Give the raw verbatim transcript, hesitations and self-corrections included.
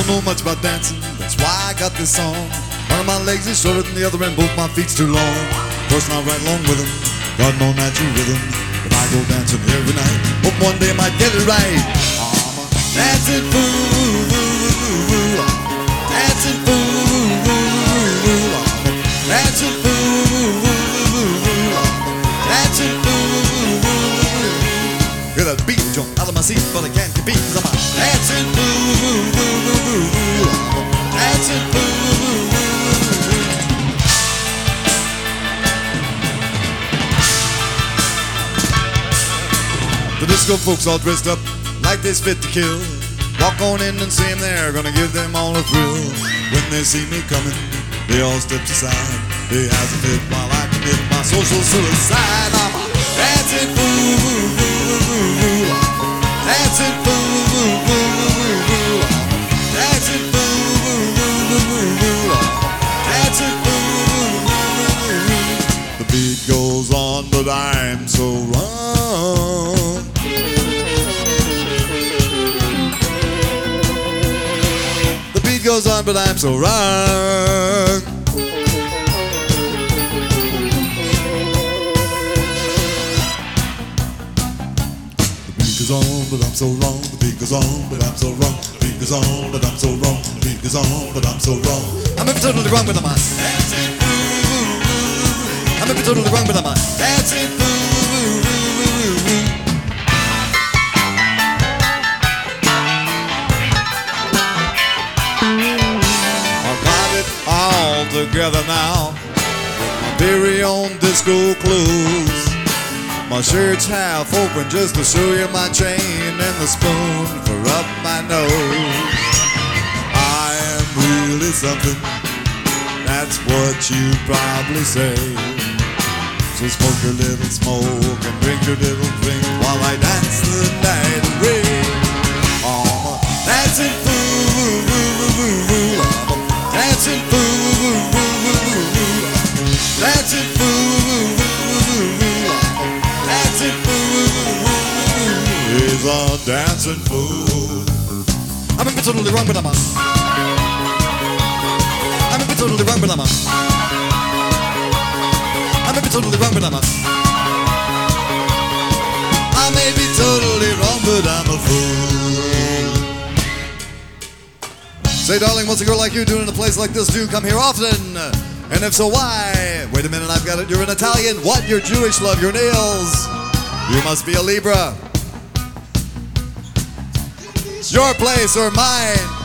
don't know much about dancing, that's why I got this song. One of my legs is shorter than the other and both my feet's too long. Of course not right along with them, got no natural rhythm. But I go dancing every night, hope one day I might get it right. I'm a dancing fool, dancing fool, I'm a dancing fool, dancing fool. Hear that beat jump out of my seat, but I can't compete 'cause I'm a dancing fool, dancing fool. The disco folks all dressed up like they's fit to kill. Walk on in and see them there, gonna give them all a thrill. When they see me coming, they all step aside. They has a fit while I commit my social suicide. I'm a dancing fool, dancing fool, dancing fool, dancing fool. The beat goes on, but I'm so wrong. The beat goes on, but I'm so wrong. The beat goes on, but I'm so wrong. The beat goes on, but I'm so wrong. The beat goes on, but I'm so wrong. The beat goes on, but I'm so wrong. I'm totally wrong, but I'm a dancing fool. I'm totally wrong, but I'm a dancing fool. I got it all together now, with my very own disco clothes. My shirt's half open just to show you my chain, and the spoon for up my nose. I am really something, that's what you probably say. So smoke your little smoke and drink your little drink while I dance the night away. I'm a dancing fool, I'm a dancing fool, dancing fool, dancing fool. He's a dancing fool. I'm a bit totally wrong, but I'm a I'm a bit totally wrong, but I'm a I may be totally wrong, but I'm a I may be totally wrong, but I'm a fool. Say, darling, what's a girl like you doing in a place like this? Do you come here often? And if so, why? Wait a minute, I've got it. You're an Italian. What? You're Jewish, love your nails. You must be a Libra. It's your place or mine.